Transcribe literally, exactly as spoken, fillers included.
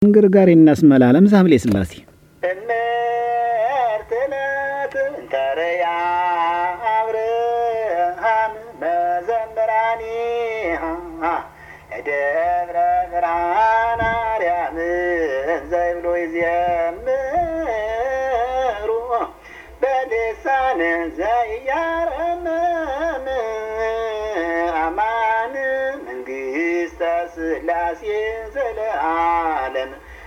እንግር ጋር እናስመላለም ሳምሌ ስላሴ እነርትለት እንተረያ አብርሃም መዘምራኒ ደብረ ብርሃን አርያም ዘይብሎ ይዘምሩ በልሳን ዘያረመም አማን መንግሥተ ሥላሴ ዘለዓለም